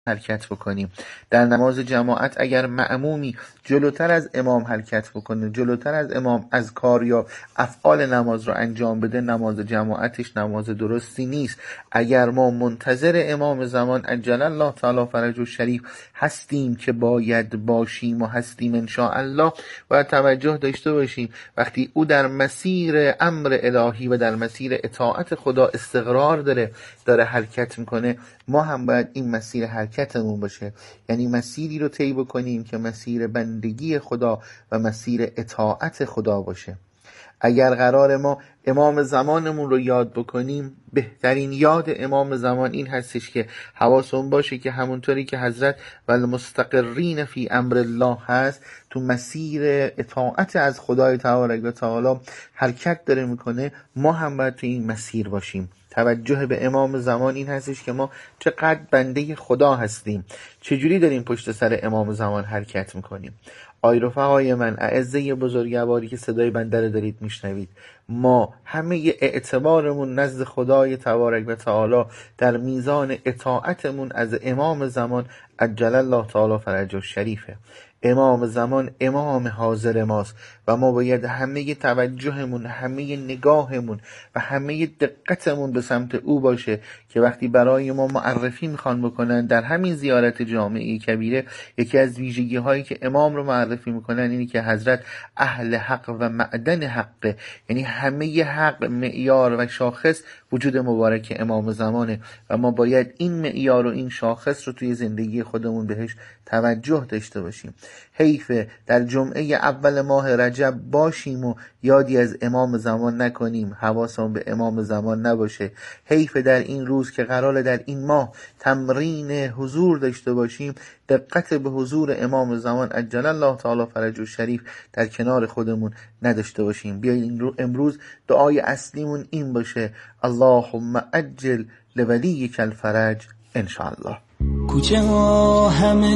حرکت بکنیم. در نماز جماعت اگر مأمومی جلوتر از امام حرکت بکنه، جلوتر از امام از کار یا افعال نماز رو انجام بده، نماز جماعتش نماز درستی نیست. اگر ما منتظر امام زمان عجل الله تعالی فرجه الشریف هستیم که باید باشیم و هستیم ان شاء الله، باید توجه داشته باشیم وقتی او در مسیر امر الهی و در مسیر اطاعت خدا استقرار داره حرکت میکنه، ما هم باید این مسیر حرکتمون باشه، یعنی مسیری رو طی بکنیم که مسیر بندگی خدا و مسیر اطاعت خدا باشه. اگر قرار ما امام زمانمون رو یاد بکنیم، بهترین یاد امام زمان این هستش که حواسمون باشه که همونطوری که حضرت والمستقرین فی امر الله هست، تو مسیر اطاعت از خدای تبارک و تعالی حرکت داره میکنه، ما هم باید تو این مسیر باشیم. توجه به امام زمان این هستش که ما چقدر بنده خدا هستیم، چجوری داریم پشت سر امام زمان حرکت میکنیم. آی رفقای من، اعزه بزرگواری که صدای بنده رو دارید میشنوید، ما همه اعتبارمون نزد خدای تبارک و تعالی در میزان اطاعتمون از امام زمان عجل الله تعالی فرجه الشریفه. امام زمان امام حاضر ماست و ما باید همه توجهمون، همه نگاهمون و همه دقتمون به سمت او باشه که وقتی برای ما معرفی میخوان بکنن در همین زیارت جامعه کبیره، یکی از ویژگی هایی که امام رو معرفی میکنن اینی که حضرت اهل حق و معدن حقه، یعنی همه حق معیار و شاخص وجود مبارک امام زمانه و ما باید این معیار و این شاخص رو توی زندگی خودمون بهش توجه داشته باشیم. حیفه در جمعه اول ماه رجب باشیم و یادی از امام زمان نکنیم، حواسمون به امام زمان نباشه. حیفه در این روز که قراره در این ماه تمرین حضور داشته باشیم، دقت به حضور امام زمان عجل الله تعالی فرجه الشریف در کنار خودمون نداشته باشیم. بیایید امروز دعای اصلیمون این باشه: اللهم عجل لولیک الفرج ان شاء الله. کوچه ها همه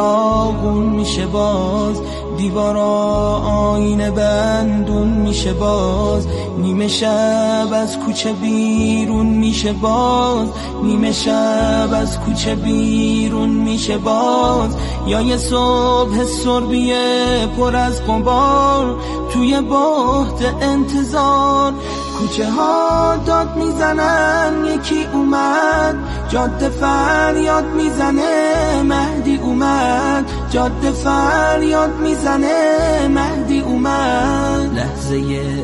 چراغون میشه باز، دیوارا آینه بندون میشه باز، نیمه شب از کوچه بیرون میشه باز، نیمه شب از کوچه بیرون میشه باز، یا یه صبح سربیه پر از غبار توی بهت انتظار. کوچه ها داد میزنن یکی اومد، جاده فریاد میزنه مهدی اومد، جاده فریاد میزنه مهدی اومد. لحظه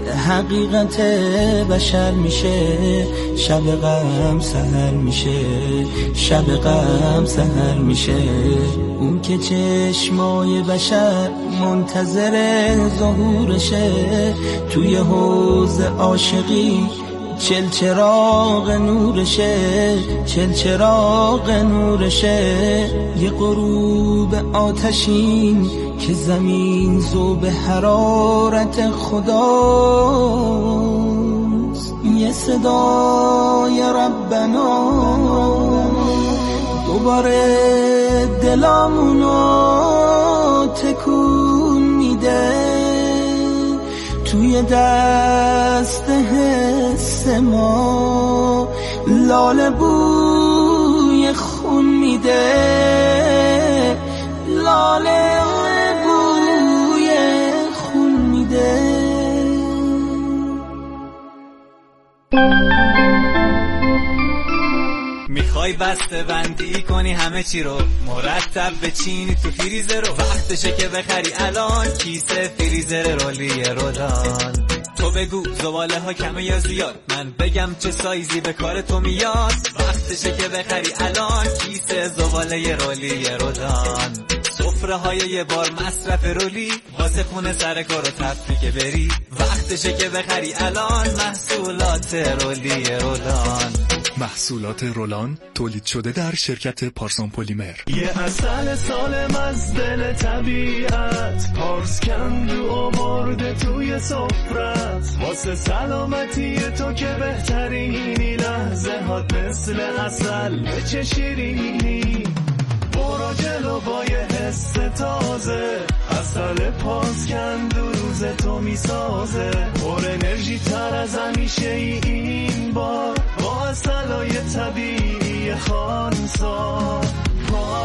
حقیقت بشر میشه، شب غم سحر میشه، شب غم سحر میشه. اون که چشمای بشر منتظر ظهورشه، توی حوض عاشقی چل چراغ نورشه، چل چراغ نورشه. یه غروب آتشین که زمین ذوب حرارت خداست، یه صدای ربنا دوباره دلامونو تکون میده، توی دست حس ما لاله بوی خون میده، لاله بوی خون میده. میخوای بسته بندی کنی همه چی رو، مرتب بچینی تو فریزر رو، وقتشه که بخری الان کیسه فریزر رولی رولان. تو بگو زباله ها کمه یا زیاد، من بگم چه سایزی به کار تو میاد، وقتشه که بخری الان کیسه زباله رولی رولان. سفره های یه بار مصرف رولی، واسه خونه سر کار و تفری که بری، وقتشه که بخری الان محصولات رولی رولان. محصولات رولان تولید شده در شرکت پارسان پلیمر. یه عسل سالم از دل طبیعت، پارس کندو آورده توی سفرت، واسه سلامتی تو که بهترینی، لحظه هات مثل عسل به چه شیرینی. برو جلو با یه حس تازه، عسل پارس کندو روز تو میسازه، پر انرژی تر از همیشه این بار، با عسلای طبیعی خانسار.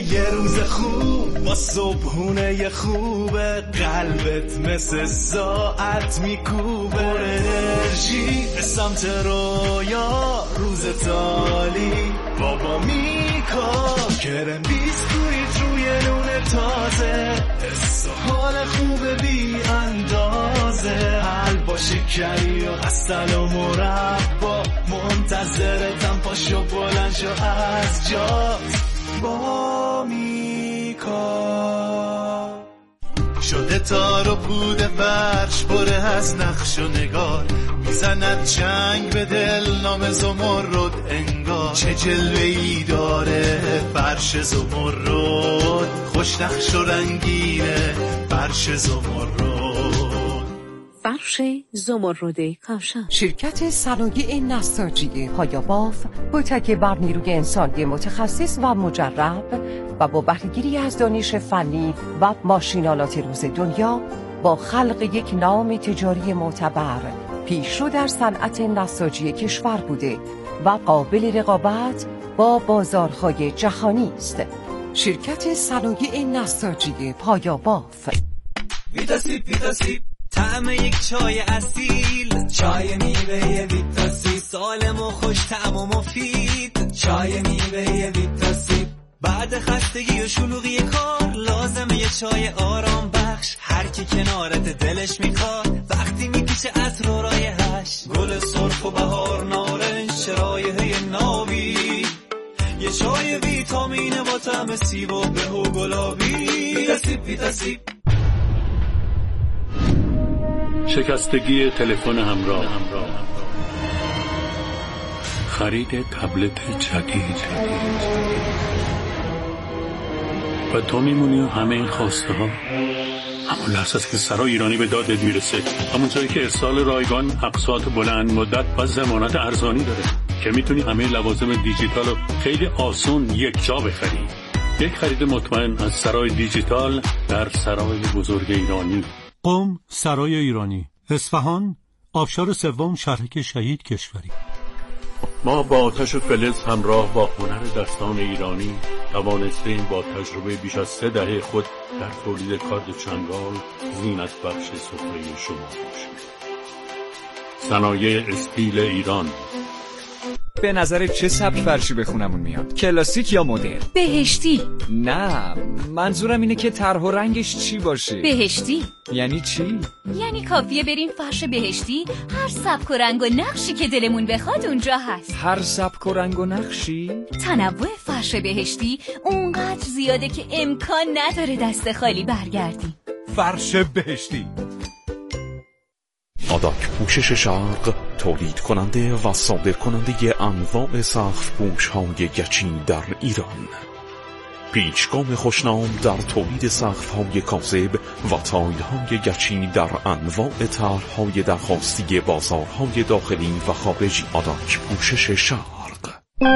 یه روز خوب با صبحونه خوبه، قلبت مثل ساعت میکوبه، پر انرژی به سمت رویا، روز تالی بابا میکن، کرم بیسکویت روی نون تازه، حس و حال خوبه بی اندازه، حلوا شکری و عسل و مربا، منتظرتم پاشو بلند شو از جات با میکن. شده تار و پود فرش پره از نقش و نگار، میزند چنگ به دل نام زمرد انگار، چه جلوه‌ای داره فرش زمرد، خوش نقش و رنگینه فرش زمرد. فرش زمرد کاشان. شرکت صنایع نساجی پایاباف با تکیه بر نیروی انسانی متخصص و مجرب و با بهره‌گیری از دانش فنی و ماشینالات روز دنیا، با خلق یک نام تجاری معتبر پیشرو در صنعت نساجی کشور بوده و قابل رقابت با بازارهای جهانی است. شرکت صنایع نساجی پایاباف. ویتاسیپ طعم یک چای اصیل، چای میوه ویتاسیپ، سالم و خوش طعم و مفید، چای میوه ویتاسیپ. بعد خستگی و شلوغی کار لازمه یه چای آرام بخش، هر کی کنارت دلش میخواد وقتی میکشه عطر و رایحش، گل سرخ و بهار نارنج رایحه نابی، یه چای ویتامینه با طعم سیب و به و گلابی. ویتاسیپ. شکستگی تلفن همراه، خرید تبلت جدید و تو میمونی و همه این خواسته ها. همون لحظه است که سرای ایرانی به دادت میرسه، همون جایی که ارسال رایگان، اقساط بلند مدت و ضمانت ارزانی داره که میتونی همه لوازم دیجیتال رو خیلی آسون یک جا بخری. یک خرید مطمئن از سرای دیجیتال در سرای بزرگ ایرانی. قم، سرای ایرانی، اصفهان، آبشار سوم، شهرک شهید کشوری. ما با آتش و فلز همراه با هنر دستان ایرانی توانستیم با تجربه بیش از 3 دهه خود در تولید کارد چنگال زینت بخش سفره شما باشیم. صنایع استیل ایران. به نظر چه سبک فرشی به خونمون میاد؟ کلاسیک یا مدرن؟ بهشتی. نه، منظورم اینه که طرح و رنگش چی باشه. بهشتی یعنی چی؟ یعنی کافیه بریم فرش بهشتی، هر سبک و رنگ و نقشی که دلمون بخواد اونجا هست. هر سبک و رنگ و نقشی؟ تنوع فرش بهشتی اونقدر زیاده که امکان نداره دست خالی برگردیم. فرش بهشتی. آداک پوشش شرق تولید کننده و صادر کننده انواع سقف پوش های گچین در ایران. پیچگام خوشنام در تولید سقف های کاذب و تایل های گچین در انواع طرح های درخواستی بازارهای داخلی و خارجی. آداک پوشش شرق.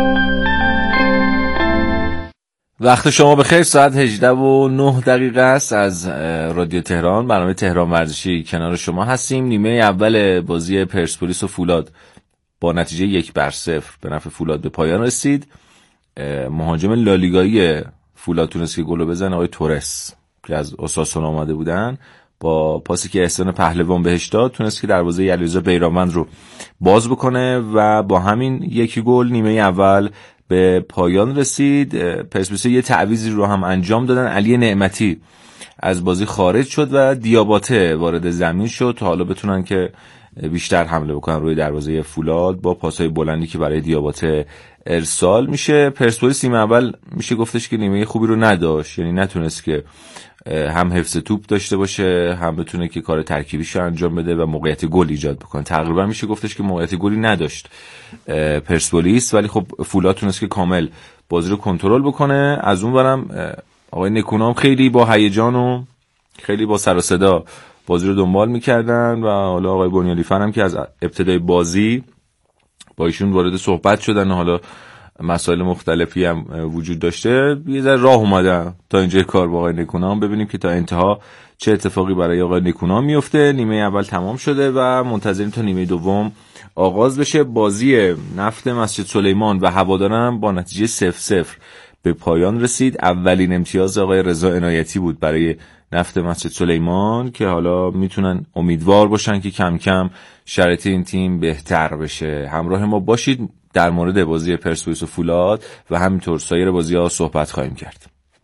وقت شما بخیر. ساعت 18:09 است از رادیو تهران. برنامه تهران ورزشی کنار شما هستیم. نیمه اول بازی پرسپولیس و فولاد با نتیجه 1-0 به نفع فولاد به پایان رسید. مهاجم لالیگایی فولاد تونست که گل بزنه، آقای تورس که از اوساسونا اومده بودن، با پاسی که احسان پهلوان بهش داد تونست که دروازه علیرضا بیرانوند رو باز بکنه و با همین 1 گل نیمه اول به پایان رسید. پرسپولیس یه تعویضی رو هم انجام دادن. علی نعمتی از بازی خارج شد و دیاباته وارد زمین شد تا حالا بتونن که بیشتر حمله بکنن روی دروازه فولاد با پاسای بلندی که برای دیاباته ارسال میشه. پرسپولیس نیمه اول میشه گفتش که نیمه خوبی رو نداشت، یعنی نتونست که هم حفظ توپ داشته باشه، هم بتونه که کار ترکیبیش رو انجام بده و موقعیت گل ایجاد بکنه. تقریبا میشه گفتش که موقعیت گلی نداشت پرسپولیس، ولی خب فولاد تونست که کامل بازی رو کنترل بکنه. از اون برم آقای نکونام خیلی با هیجان و خیلی با سر و صدا بازی رو دنبال میکردن و حالا آقای بنیالیفر هم که از ابتدای بازی با ایشون وارد صحبت شدن، حالا مسائل مختلفی هم وجود داشته، یه ذره راه اومدن تا اینجای کار با آقای نکونام، ببینیم که تا انتها چه اتفاقی برای آقای نکونام میفته. نیمه اول تمام شده و منتظریم تا نیمه دوم آغاز بشه. بازی نفت مسجد سلیمان و هواداران با نتیجه 0-0 به پایان رسید. اولین امتیاز آقای رضا عنایتی بود برای نفت مسجد سلیمان که حالا میتونن امیدوار باشن که کم کم شرایط این تیم بهتر بشه. همراه ما باشید، در مورد بازی پرسپولیس و فولاد و همینطور سایر بازی‌ها صحبت خواهیم کرد.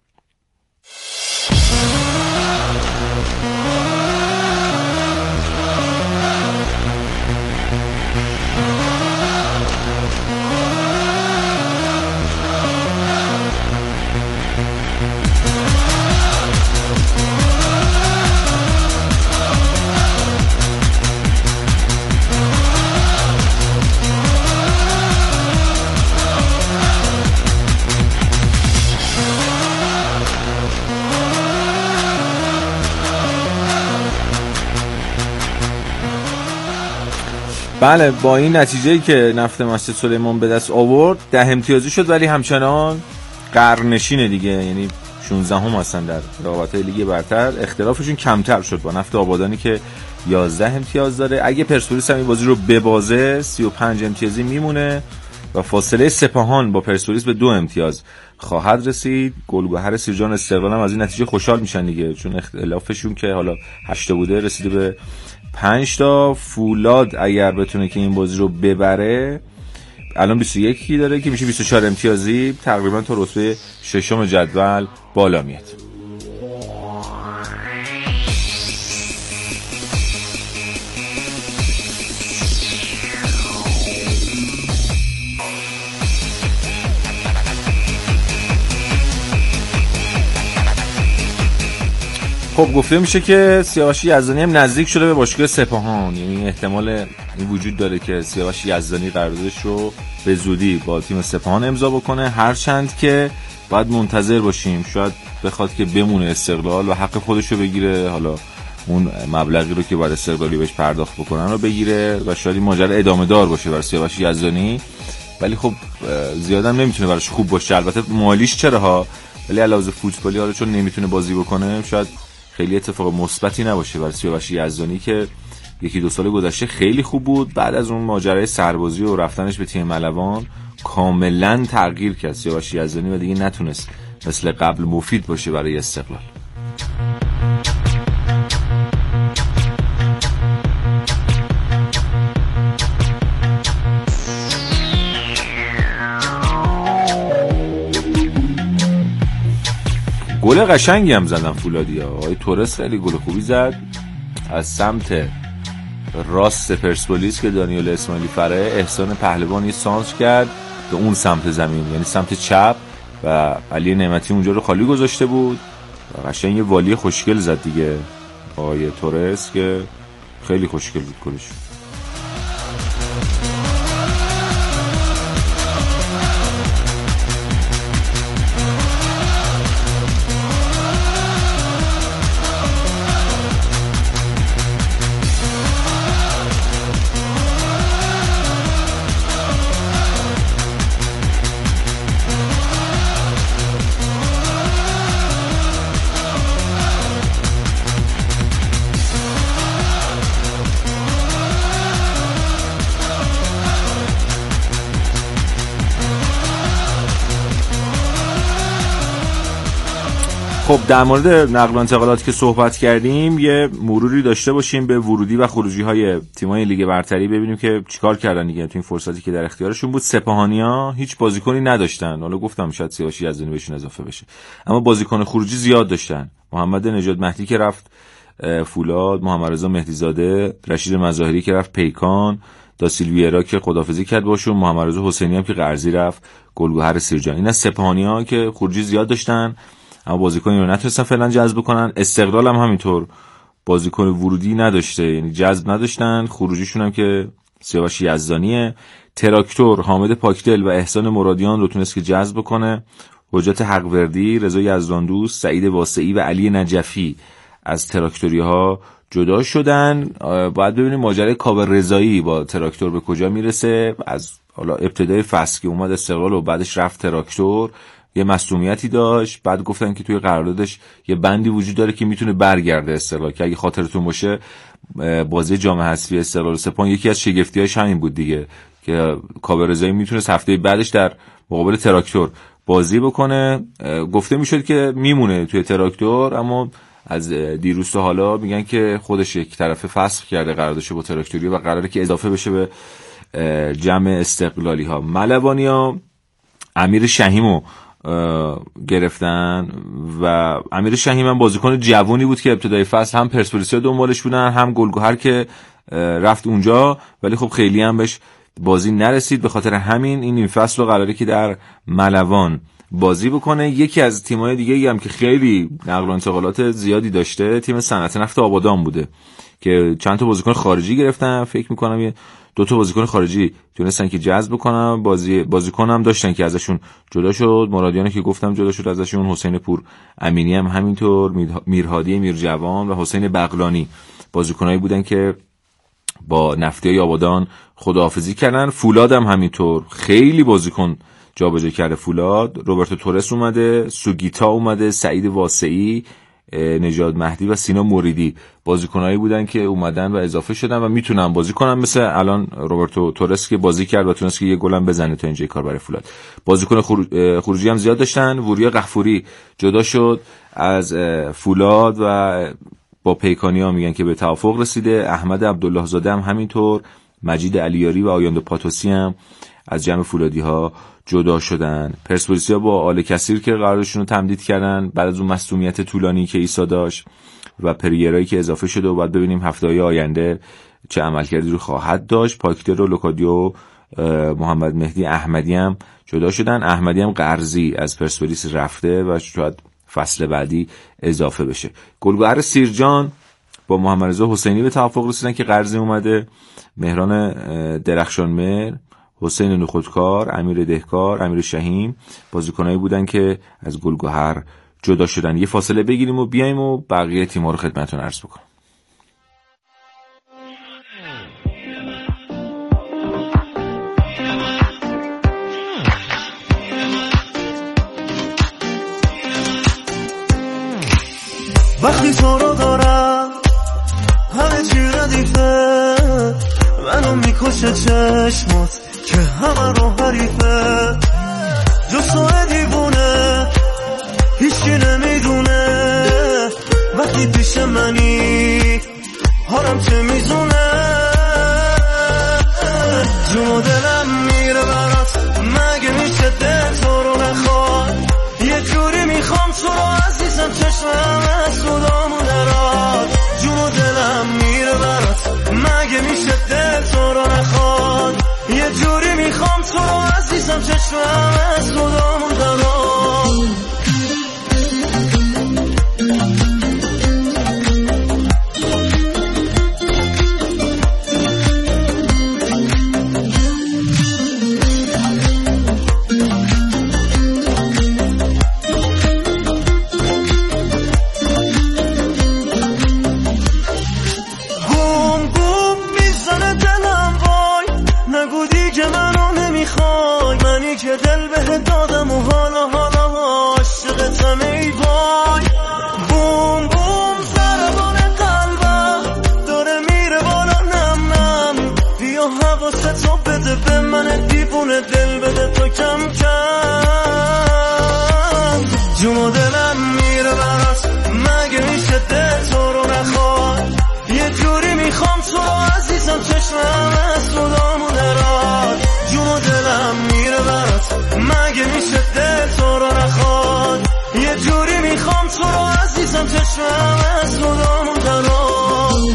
بله، با این نتیجه‌ای که نفت مسجد سلیمان به دست آورد 10 امتیازی شد، ولی همچنان قرنشینه دیگه، یعنی 16 هم هستن در رقابت‌های لیگ برتر. اختلافشون کمتر شد با نفت آبادانی که 11 امتیاز داره. اگه پرسپولیس هم این بازی رو ببازه 35 امتیازی میمونه و فاصله سپاهان با پرسپولیس به 2 امتیاز خواهد رسید. گلگهر سیرجان استقلال هم از این نتیجه خوشحال میشن دیگه، چون اختلافشون که حالا 8 بوده رسیده به 5 تا. فولاد اگر بتونه که این بازی رو ببره الان 21 داره که میشه 24 امتیازی، تقریبا تا رتبه 6 جدول بالا میاد. خب گفته میشه که سیاوش یزدانی هم نزدیک شده به باشگاه سپاهان، یعنی احتمال این وجود داره که سیاوش یزدانی قراردادش رو به زودی با تیم سپاهان امضا بکنه، هرچند که باید منتظر باشیم، شاید بخواد که بمونه استقلال و حق خودش رو بگیره، حالا اون مبلغی رو که باید استقلالی بهش پرداخت بکنن رو بگیره و شاید این ماجرا ادامه دار باشه برای سیاوش یزدانی. ولی خب زیادم نمیتونه براش خوب باشه، البته مالیش چرا ها، ولی علاوه فوتبالی حالا چون نمیتونه بازی بکنه شاید خیلی اتفاق مثبتی نباشه برای سیاوش یزدانی که 1-2 سال گذشته خیلی خوب بود. بعد از اون ماجرای سربازی و رفتنش به تیم ملوان کاملا تغییر کرد سیاوش یزدانی و دیگه نتونست مثل قبل مفید باشه برای استقلال. گل قشنگی هم زدن فولادیا. آقای تورس خیلی گل خوبی زد از سمت راست پرسپولیس که دانیال اسماعیلی فره احسان پهلوانی سانتر کرد به اون سمت زمین، یعنی سمت چپ، و علی نعمتی اونجا رو خالی گذاشته بود و قشنگ یه والی خوشگل زد دیگه آقای تورس که خیلی خوشگل بود گلش. خب در مورد نقل و انتقالات که صحبت کردیم یه مروری داشته باشیم به ورودی و خروجی های تیم‌های لیگ برتری، ببینیم که چیکار کردن دیگه تو این فرصتی که در اختیارشون بود. سپاهانی‌ها هیچ بازیکنی نداشتن، حالا گفتم شاید سیاوش یزدانی بهشون اضافه بشه، اما بازیکن خروجی زیاد داشتن. محمد نژاد مهدی که رفت فولاد، محمد رضا مهدیزاده، رشید مظاهری که رفت پیکان، داسیلویرا که خداحافظی کرد باشون، محمد رضا حسینی هم که قرضی رفت گلگهر سیرجان. این از سپاهانی‌ها که خروجی زیاد داشتن اما بازیکنی رو نتونستن فعلا جذب کنن. استقلال هم همینطور بازیکن ورودی نداشته، یعنی جذب نداشتن. خروجیشون هم که سیاوش یزدانیه. تراکتور حامد پاکدل و احسان مرادیان رو تونست که جذب کنه. حجت حقوردی، رضا یزداندوست، سعید واسعی و علی نجفی از تراکتوری ها جدا شدن. باید ببینیم ماجرای کاوه رضایی با تراکتور به کجا میرسه. از حالا ابتدای فصل که اومد استقلال و بعدش رفت تراکتور یه مصونیتی داشت، بعد گفتن که توی قراردادش یه بندی وجود داره که میتونه برگرده استقلال، که اگه خاطرتون باشه بازی جام حذفی استقلال و سپاهان یکی از شگفتی‌هاش همین بود دیگه که کاوه رضایی میتونه هفته بعدش در مقابل تراکتور بازی بکنه. گفته میشد که میمونه توی تراکتور، اما از دیروز تا حالا میگن که خودش یک طرفه فسخ کرده قراردادش با تراکتوری و قراره که اضافه بشه به جمع استقلالی ها. ملوانی ها امیر شهیمو گرفتن و امیر شهیم هم بازیکن جوونی بود که ابتدای فصل هم پرسپولیسیا دنبالش بودن، هم گلگهر که رفت اونجا، ولی خب خیلی هم بهش بازی نرسید. به خاطر همین این فصل رو قراره که در ملوان بازی بکنه. یکی از تیم‌های دیگه هم که خیلی نقل و انتقالات زیادی داشته تیم صنعت نفت آبادان بوده که چند تا بازیکن خارجی گرفتن. فکر می‌کنم یه 2 تا بازیکن خارجی تونستن که جذب کنن. بازیکن هم داشتن که ازشون جدا شد. مرادیانی که گفتم جدا شد ازشون. حسین پور امینی هم همینطور، میرهادی میرجوان و حسین بغلانی بازیکنایی بودن که با نفتیای آبادان خداحافظی کردن. فولاد هم همینطور خیلی بازیکن جابجا کرده. فولاد، روبرتو تورس اومده، سوگیتا اومده، سعید واسعی، نژاد مهدی و سینا موریدی بازیکنایی بودن که اومدن و اضافه شدن و میتونن بازی کنن، مثل الان روبرتو تورس که بازی کرد و تونست که یه گل هم بزنه تا اینجای کار برای فولاد. بازیکن خروجی هم زیاد داشتن. وریا غفوری جدا شد از فولاد و با پیکانی‌ها میگن که به توافق رسیده. احمد عبدالله زاده هم همینطور. مجید علیاری و آیاندو پاتوسی هم از جمع فولادی‌ها جدا شدن. پرسپولیسیا با آل کثیر که قراردادشون رو تمدید کردن بعد از اون مصونیت طولانی که عیسی داشت و پریرایی که اضافه شده و بعد ببینیم هفته‌های آینده چه عملکردی رو خواهد داشت. پاکتر و لوکادیو، محمد مهدی احمدی هم جدا شدن. احمدی هم قرضی از پرسپولیس رفته و شاید فصل بعدی اضافه بشه. گلگهر سیرجان با محمد رضا حسینی به توافق رسیدن که قرضی اومده. مهران درخشانمهر، حسین نخودکار، امیر دهکار، امیر شهیم بازیکنایی بودن که از گلگهر جدا شدن. یه فاصله بگیریم و بیایم و بقیه تیم‌ها رو خدمتتون عرض بکنم. وقتی تو رو دارم همه چی ردیفه، منو میکشه چشمات که همه رو حریفه. جز تو دیوونه هیچکی نمیدونه وقتی پیش منی حالم چه میزونه. جون و دلم میره برات، مگه میشه دل تو رو نخواد. یه جوری میخوام تو رو عزیزم، چشمم از صدامو دراد. جون و دلم میره برات، مگه میشه دل تو رو نخواد. یه جوری میخوام تو رو عزیزم، چشمم از صدامو دراد. که دل به دادم و حالا عاشقتم ای وای. بوم بوم ضربان قلبم داره میره بالا، نم نم بیا حواستو بده به من دیوونه، دل بده تو کم کم. جون و دلم میره برات، مگه میشه دل تو رو نخواد. یه جوری میخوام تو رو عزیزم، چشمم از صدامو دراد. جون و دلم میره برات، مگه میشه دل تو رو نخواد. یه جوری میخوام تو رو عزیزم، چشمم از صدامو دراد.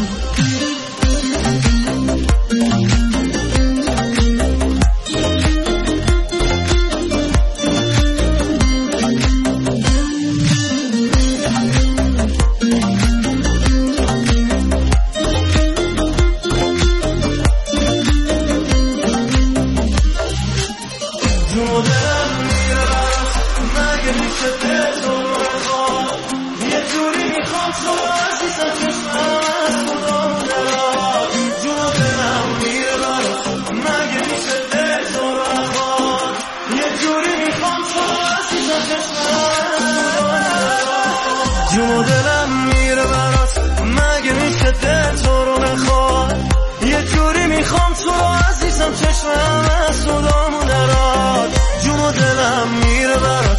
جون و دلم میره برات، مگه میشه دل تو رو نخواد. یه جوری میخوام تو رو عزیزم، چشمم از صدامو دراد. جون و دلم میره برات،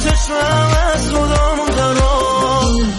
چشمم از خودمون دارم.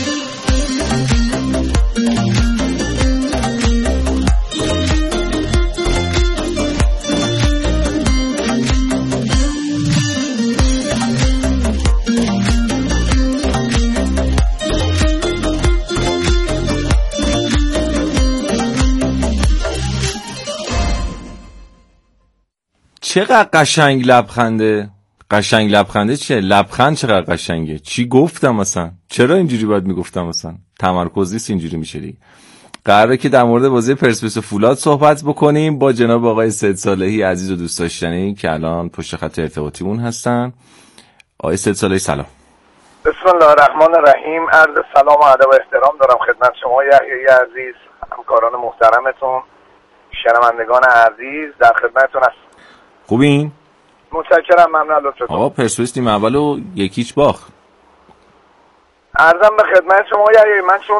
چقدر قشنگ لبخنده. قشنگ لبخنده چیه؟ لبخند چقدر قشنگه. چی گفتم مثلا؟ چرا اینجوری باید میگفتم مثلا؟ تمرکز نیست اینجوری میشه دیگه. قراره که در مورد بازی پرسپولیس و فولاد صحبت بکنیم با جناب آقای سید صالحی عزیز و دوست داشتنی که الان پشت خط ارتباطیمون هستن. آقای سید صالحی سلام. بسم الله الرحمن الرحیم. عرض سلام و ادب و احترام دارم خدمت شما یحیی عزیز، همکاران محترمتون، شنوندگان عزیز، در خدمتتون هستم. خوبین؟ متشکرم، ممنون لطفتون. آقا پرسپولیس نیم اولو 1-0 باخت. عرضم به خدمت شما یحیی، من چون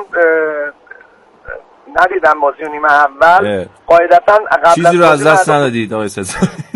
ندیدم بازی و نیمه اول قاعدتاً قبل چیزی رو از دست ندادید آقای سید.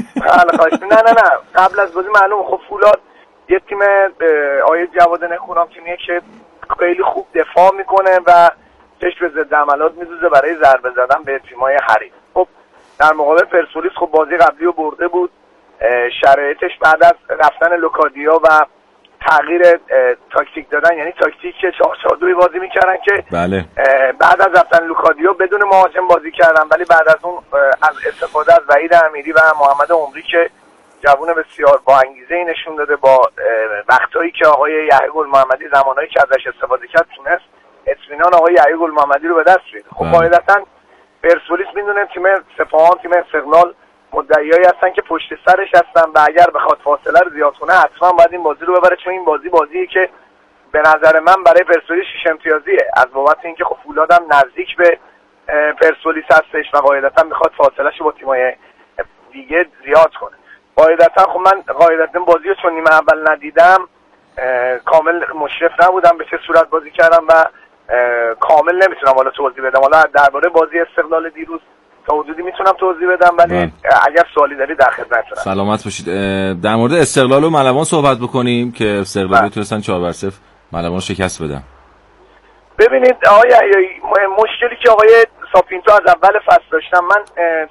نه قبل از بازی معلوم خب فولاد یه تیم آقای جواد نخونام تیمیه که خیلی خوب دفاع میکنه و چشم به ضد حملات میدوزه برای ضربه زدن به تیمای حریف. خب در مقابل پرسپولیس خب بازی قبلی رو برده بود. شرایطش بعد از رفتن لوکادیا و تغییر تاکتیک دادن، یعنی تاکتیک 4-4-2 بازی میکردن که بله. بعد از رفتن لوکادیا بدون مهاجم بازی کردن، ولی بعد از اون از استفاده از وحید امیری و محمد عمری که جوون بسیار با انگیزه نشون داده، با وقتایی که آقای یحیی گل‌محمدی زمانایی که ازش استفاده کرد تونست اطمینان آقای یحیی گل‌محمدی رو به دست بیاره. خب قاعدتاً پرسپولیس میدونه تیم سپاهان، تیم استقلال مدعیایی هستن که پشت سرش هستن و اگر بخواد فاصله رو زیاد کنه حتما باید این بازی رو ببره، چون این بازیه که به نظر من برای پرسپولیس 6 امتیازیه، از بابت اینکه خب فولاد هم نزدیک به پرسپولیس هستش و قاعدتا میخواد فاصله‌اش رو با تیم‌های دیگه زیاد کنه. قاعدتا خب من بازی رو چون نیمه اول ندیدم کامل مشرف نبودم به چه صورت بازی کردم و کامل نمیتونم حالا توضیح بدم. حالا درباره بازی استقلال دیروز تا حدودی میتونم توضیح بدم، ولی اگر سوالی داری در خدمتتونم. سلامت باشید. در مورد استقلال و ملوان صحبت بکنیم که استقلال تونستن 4-0 ملوان شکست بدن. ببینید آقای مشکلی که آقای ساپینتو از اول فصل داشتم، من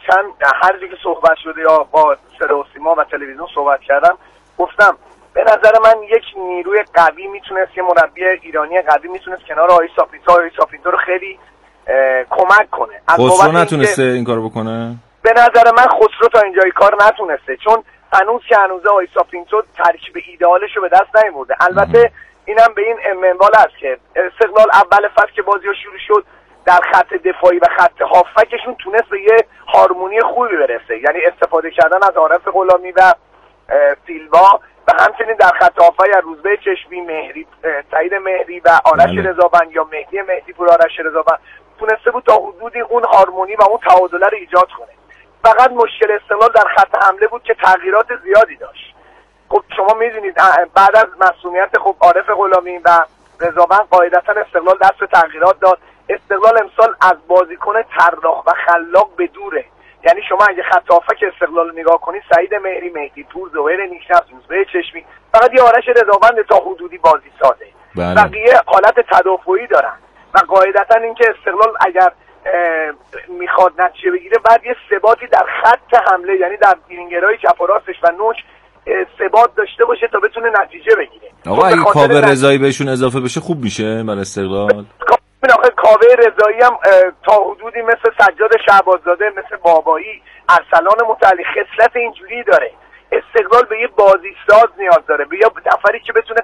هر جایی که صحبت شده یا با صدا و سیما و تلویزیون صحبت کردم گفتم به نظر من یک نیروی قوی میتونست، یه مربی ایرانی قوی میتونست کنار آقای ساپینتو رو خیلی کمک کنه. خسرو نتونسته این کارو بکنه؟ به نظر من خسرو تا اینجای کار نتونسته، چون هنوز آقای ساپینتو ترکیب ایدئالش رو به دست نیاورده. البته اینم به این منوال است که استقلال اول فصل که بازی‌ها شروع شد در خط دفاعی و خط هافکشون تونست به یه هارمونی خوبی برسه، یعنی استفاده کردن از عارف غلامی و سیلوا و همچنین در خط هافک از روزبه چشمی، سعید مهری و آرش رضابند یا مهدی پور آرش رضابند تونسته بود تا حدودی اون هارمونی و اون تعادل رو ایجاد کنه. فقط مشکل استقلال در خط حمله بود که تغییرات زیادی داشت. خب شما می‌دونید بعد از مسئولیت خب عارف غلامی و رضابند قاعدتاً استقلال دست به تغییرات داد. استقلال امسال از بازیکن طراح و خلاق به دوره، یعنی شما اگه خط هافک استقلال رو نگاه کنید سعید مهری، مهدی پور، زهیر نیک‌نفس، روزبه چشمی، فقط یه آرش رضابند تا حدودی بازی سازه. بقیه حالت تدافعی دارن و قاعدتاً اینکه استقلال اگر میخواد نتیجه بگیره بعد یه ثباتی در خط حمله، یعنی در وینگرهای چپ و راستش و نوک ثبات داشته باشه تا بتونه نتیجه بگیره. آقا اگه کاوه رضایی بهشون اضافه بشه خوب میشه برای استقلال. کاوه رضایی هم تا حدودی مثل سجاد شعباززاده، مثل بابایی، ارسلان متعلی خصلت اینجوری داره. استقلال به یه بازی ساز نیاز داره، به یه نفری که بتونه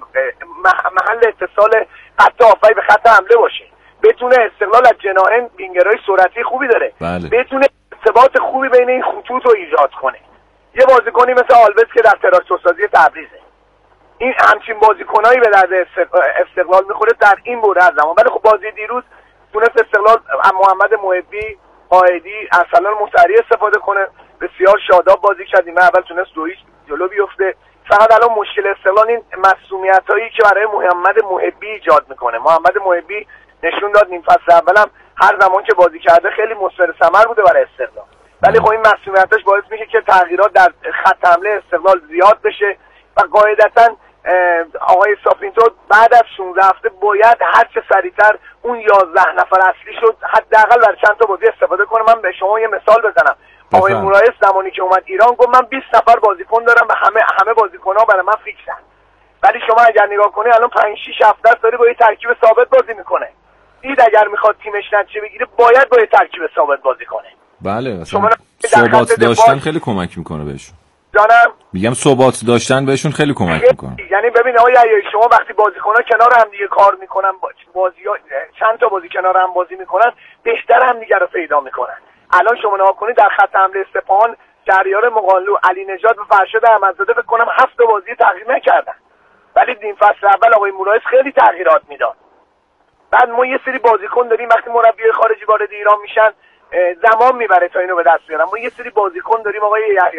محل اتصال خط هافک به خط حمله باشه. بتونه استقلال از جناحین وینگرهای سرعتی خوبی داره، بتونه ارتباط خوبی بین این خطوط رو ایجاد کنه. یه بازیکنی مثل آلوز که در تراکتورسازی تبریزه، این همچین بازیکنایی به درد استقلال میخوره در این بوره از زمان. ولی خب بازی دیروز تونست استقلال محمد محبی، قائدی، ارسلان مطهری استفاده کنه، بسیار شاداب بازی کرد. نیمه اول تونست 2-0 جلو بیفته. فقط الان مشکل استقلال این مسئولیتایی که برای محمد محبی ایجاد میکنه. محمد محبی نشون داد نیم فصل اولم هر زمان که بازی کرده خیلی مثمر ثمر بوده برای استقلال، ولی خب این مسئولیتش باعث میشه که تغییرات در خط حمله استقلال زیاد بشه و قاعدتاً آقای ساپینتو بعد از 16 هفته باید هر چه سریعتر اون 11 نفر اصلی شد حداقل برای چند تا بازی استفاده کنه. من به شما یه مثال بزنم. آقای مورایس زمانی که اومد ایران گفت من 20 نفر بازیکن دارم و همه بازیکن‌ها برای من فیکسن. ولی شما اگر نگاه کنی الان 5-6 هفته است داره با یه ترکیب ثابت بازی میکنه. دید اگر میخواد تیمش نتیجه بگیره باید با یه ترکیب ثابت بازی کنه. بله مثلا ثبات داشتن خیلی کمک میکنه بهشون. جانم میگم ثبات داشتن بهشون خیلی کمک میکنه. یعنی ببین آقای عیاری شما وقتی بازیکن‌ها کنار هم دیگه کار میکنن بازی‌ها چند تا بازی کنار هم بازی میکنن بهتر هم دیگه رو پیدا میکنن. الان شما نگاه کنید در خط حمله سپاهان شهریار مقانلو، علی نژاد و فرشاد احمدزاده فکر کنم 7 بازی تغییر نکردن. ولی این فصل اول آقای مورایس خیلی تغییرات میداد. بعد ما یه سری بازیکن داریم وقتی مربی خارجی وارد ایران میشن زمان میبره تا اینو به دست بیارن. ما یه سری بازیکن داریم آقای یحیی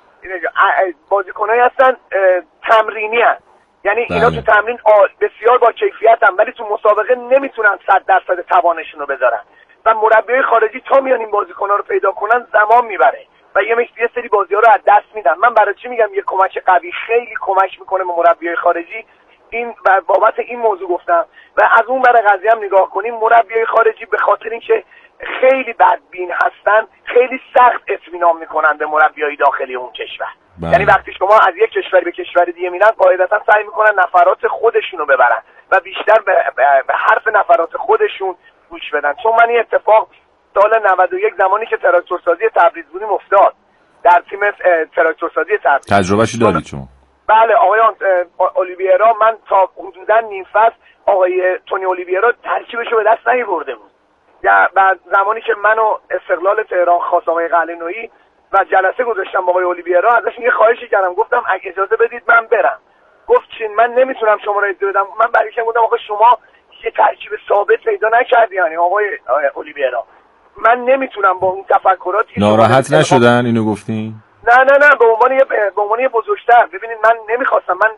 بازیکنایی هستن تمرینی هستن. یعنی اینا تو تمرین بسیار با کیفیت هم ولی تو مسابقه نمیتونن 100% توانشون رو بذارن و مربیای خارجی تا میان این بازیکن‌ها رو پیدا کنن زمان میبره و یه سری بازی‌ها رو از دست میدن. من برای چی میگم یه کمک قوی خیلی کمک میکنه به مربیای خارجی این بابت این موضوع گفتم. و از اون برای قضیه هم نگاه کنیم مربیای خارجی به خاطر اینکه خیلی بدبین هستن خیلی سخت اطمینان میکنن به مربیای داخلی اون کشور. یعنی وقتی شما از یک کشوری به کشور دیگه میرن قاعدتا سعی میکنن نفرات خودشونو ببرن و بیشتر به حرف نفرات خودشون گوش بدن. چون من این اتفاق سال 91 زمانی که تراکتورسازی تبریز بودیم افتاد در تیم تراکتورسازی تبریز. تجربهشو دارید شما؟ بله آقایان اولیویرا من تا حدودا نیم فصل آقای تونی اولیویرا ترکیبشو به دست نیاورده بود. یا بعد زمانی که منو استقلال تهران خواست آقای قلعه‌نویی و جلسه گذاشتم با آقای اولیویرا ازش یه خواهشی کردم گفتم اگه اجازه بدید من برم. گفت چین من نمیتونم شما رو اجازه بدم. من برای اینکه گفتم آقا شما یه ترکیب ثابت پیدا نکردی یعنی آقای اولیویرا من نمیتونم با اون تفکراتی ناراحت نشدن اینو گفتین؟ نه به عنوان یه بزرگتر. ببینید من نمیخواستم من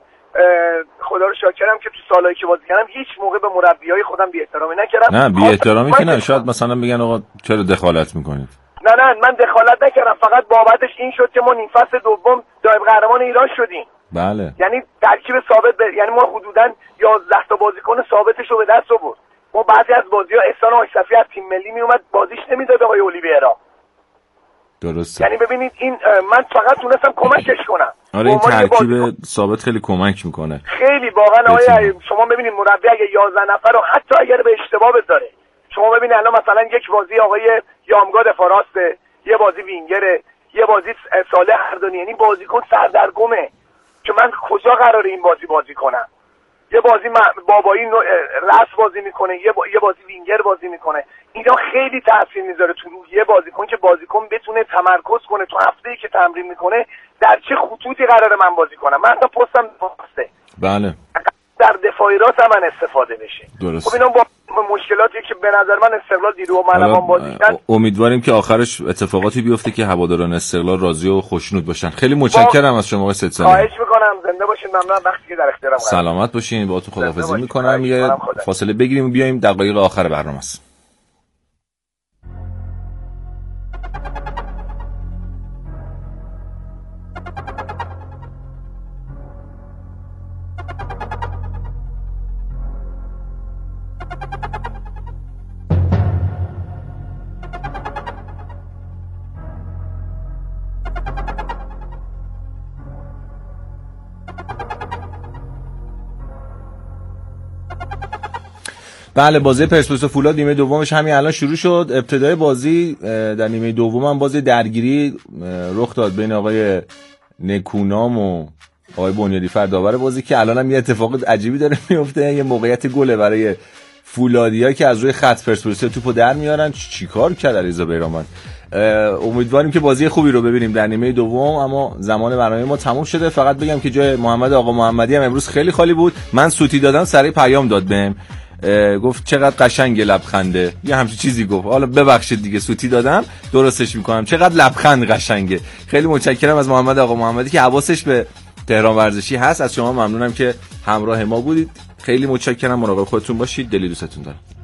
خدا رو شاکرم که تو سالایی که بازی کردم هیچ موقع به مربیای خودم بی‌احترامی نکردم. نه بی‌احترامی که نه شاید مثلا بگن آقا چرا دخالت میکنید. نه من دخالت نکردم فقط بابتش این شد که ما نیم فصل دوم نایب قهرمان ایران شدیم. بله یعنی ترکیب ثابت یعنی ما حدوداً 11 تا بازیکن ثابتش رو به دست آورد. ما بعضی از بازی‌ها احسان آشرفی از تیم ملی میومد بازیش نمیداد آقای اولیویرا. درسته. یعنی ببینید این من فقط تونستم کمکش کنم. آره این ترکیب ثابت خیلی کمک میکنه. خیلی واقعا آقای شما ببینید مربی اگه 11 نفر رو حتی اگر به اشتباه بذاره شما ببینید الان مثلا یک بازی آقای یامگا دفاع راسته، یه بازی وینگره، یه بازی صالح اردانی، یعنی بازیکن سردرگمه که من کجا قراره این بازی کنم. یه بازی بابایی راست بازی میکنه، یه بازی وینگر بازی میکنه. اینا خیلی تاثیر میذاره تو روحیه بازیکن که بازیکن بتونه تمرکز کنه تو هفته‌ای که تمرین میکنه در چه خطوطی قراره من بازی کنم. من اصلا پستم پسته. بله. در دفاعی راست هم من استفاده بشه. درست. خب اینا با مشکلاتی که به نظر من استقلال دیرو و ملوان بازی کرد. امیدواریم که آخرش اتفاقاتی بیفته که هواداران استقلال راضی و خوشنود باشن. خیلی متشکرم از شما آقای سیدسامی. خواهش میکنم زنده باشین. ممنونم وقتی که در اختیارم قرار سلامت باشین. باهاتون خداحافظی میکنم. یه فاصله بگیریم و بیایم دقایق آخر برنامه است. بله بازی پرسپولیس و فولاد نیمه دومش همین الان شروع شد. ابتدای بازی در نیمه دوم هم بازی درگیری رخ داد بین آقای نکونام و آقای بنیادیفر داور بازی که الان هم یه اتفاق عجیبی داره میفته. یه موقعیت گله برای فولادیا که از روی خط پرسپولیس توپو در میارن. چیکار کرد علیرضا بیرانوند؟ امیدواریم که بازی خوبی رو ببینیم در نیمه دوم. اما زمان برنامه ما تموم شده. فقط بگم که جای محمد آقا محمدی هم امروز خیلی خالی بود. من سوتی دادم سریع پیام داد بهم گفت چقدر قشنگ لبخنده، یه همچین چیزی گفت. حالا ببخشید دیگه سوتی دادم درستش میکنم. چقدر لبخند قشنگه. خیلی متشکرم از محمد آقا محمدی که حواسش به تهران ورزشی هست. از شما ممنونم که همراه ما بودید. خیلی متشکرم. مراقب خودتون باشید. دلی دوستتون دارم.